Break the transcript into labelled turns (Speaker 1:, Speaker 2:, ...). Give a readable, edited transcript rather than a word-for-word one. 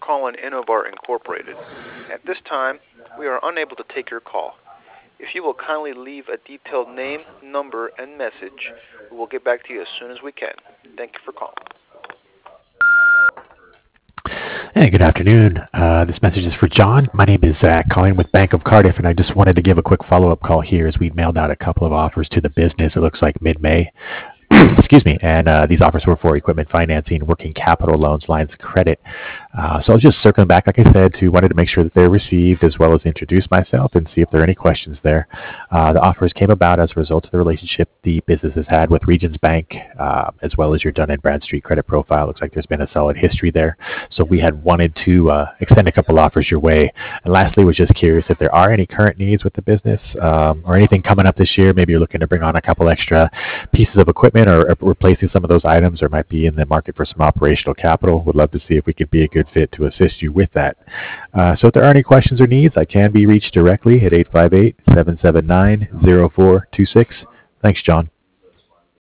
Speaker 1: calling Innovar Incorporated. At this time, we are unable to take your call. If you will kindly leave a detailed name, number, and message, we will get back to you as soon as we can. Thank you for calling.
Speaker 2: Hey, good afternoon. This message is for John. My name is Zach, calling with Bank of Cardiff, and I just wanted to give a quick follow-up call here as we mailed out a couple of offers to the business. It looks like mid-May. Excuse me. And these offers were for equipment financing, working capital loans, lines of credit. So I was just circling back, like I said, to wanted to make sure that they're received as well as introduce myself and see if there are any questions there. The offers came about as a result of the relationship the business has had with Regions Bank, as well as your Dun& Bradstreet credit profile. Looks like there's been a solid history there. So we had wanted to extend a couple offers your way. And lastly, was just curious if there are any current needs with the business or anything coming up this year. Maybe you're looking to bring on a couple extra pieces of equipment or replacing some of those items, or might be in the market for some operational capital. Would love to see if we could be a good fit to assist you with that. So if there are any questions or needs, I can be reached directly at 858-779-0426. Thanks, John.